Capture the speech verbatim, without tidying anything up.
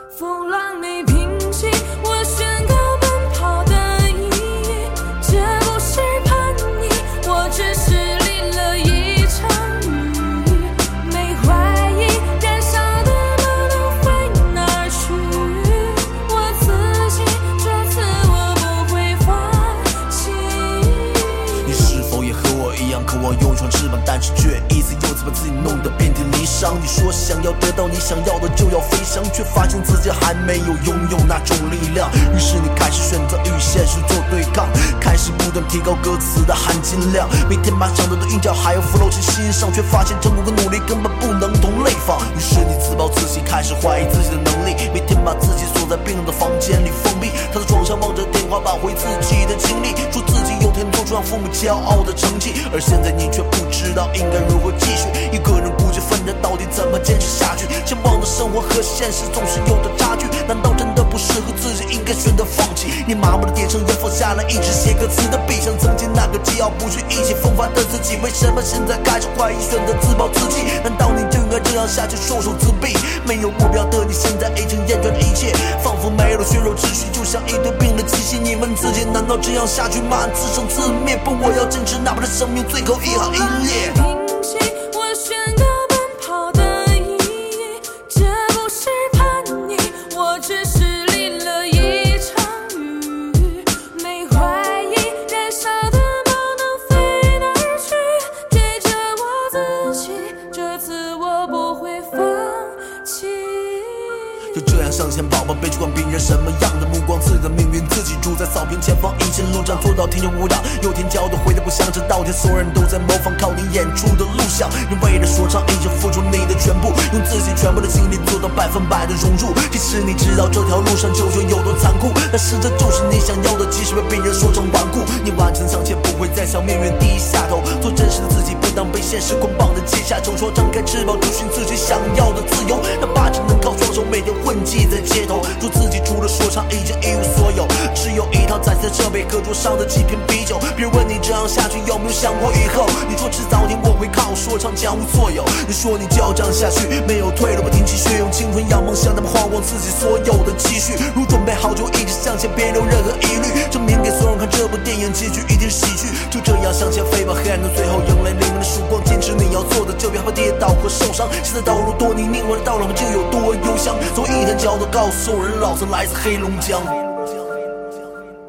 风浪没平息，我宣告奔跑的意义，这不是叛逆，我只是淋了一场雨，没怀疑燃烧的梦都飞哪儿去，我自己这次我不会放弃。 你是否也和我一样渴望有一双翅膀，但是却一次又次把自己弄得遍体鳞伤？你说想要得到你想要的就要飞翔，却发现自己还没有拥有那种力量，于是你开始选择与现实做对抗，开始不断提高歌词的含金量，每天把想到的韵脚还有 flow 进心上，却发现成功跟努力根本不能同类放，于是你自暴自弃，开始怀疑自己的能力，每天把自己锁在冰冷的房间里封闭，他在床上望着天花板回自己的经历，说自己有天做出让父母骄傲的成绩，而现在你却不知道应该如何继续，一个人孤军奋战到底怎么坚持下去，向往的生活和现实总是有的差距，难道真的不适合自己应该选择放弃？你麻木的点上烟，放下了一直写歌词的笔，像曾经那个桀骜不驯意气风发的自己，为什么现在开始怀疑选择自暴自弃？难道你就应该这样下去束手自毙？没有目标的你现在已经厌倦了一切，仿佛没了血肉之躯，就像一堆冰的机器，你问自己难道这样下去吗？自生自灭，不，我要坚持，哪怕是生命最后一行一列。 平息，我宣告奔跑的意义，这不是叛逆，我只是淋了一场雨，没怀疑燃烧的梦能飞哪儿去，对着我自己，这次我不会放弃。 就这样向前跑吧，别去管别人什么样的目光，自己的命运自己主宰，扫平前方一切路障，做到天有舞蹈，有天骄都回来不想，直到天所有人都在模仿靠你演出的录像，你为了说唱已经付出你的全部，用自己全部的精力做到百分百的融入，即使你知道这条路上究竟有多残酷，但是这就是你想要的，即使被别人说成顽固，你顽强向前，不会再向命运低下头，做真实的自己，不当被现实捆绑的阶下囚，说张开翅膀追寻自己想要的自由，哪怕只能靠双手每天混迹在街头，说自己除了说唱已经一无所有，只有一套彩色设备和桌上的几瓶啤酒，别人问你这样下去有没有想过以后，你说迟早天我会靠说唱将无所有，你说你就要这样下去，没有退路不停继续，用青春养梦想，他们花光自己所有的积蓄，如准备好就一直向前，别留任何疑虑，证明给所有人看这部电影结局一定是喜剧，就这样向前飞吧，黑暗的最后迎来黎明的曙光，坚持你要做的，就别怕跌倒和受伤，现在道路多泥泞，我的道路就有多幽香，从一天骄傲告诉所有人，老子来自黑龙江。